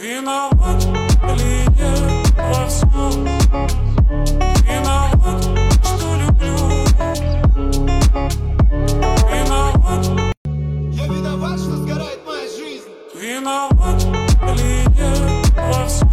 Виноват ли я во всем? Виноват, что люблю. Виноват. Я виноват, что сгорает моя жизнь. Виноват ли я во всем?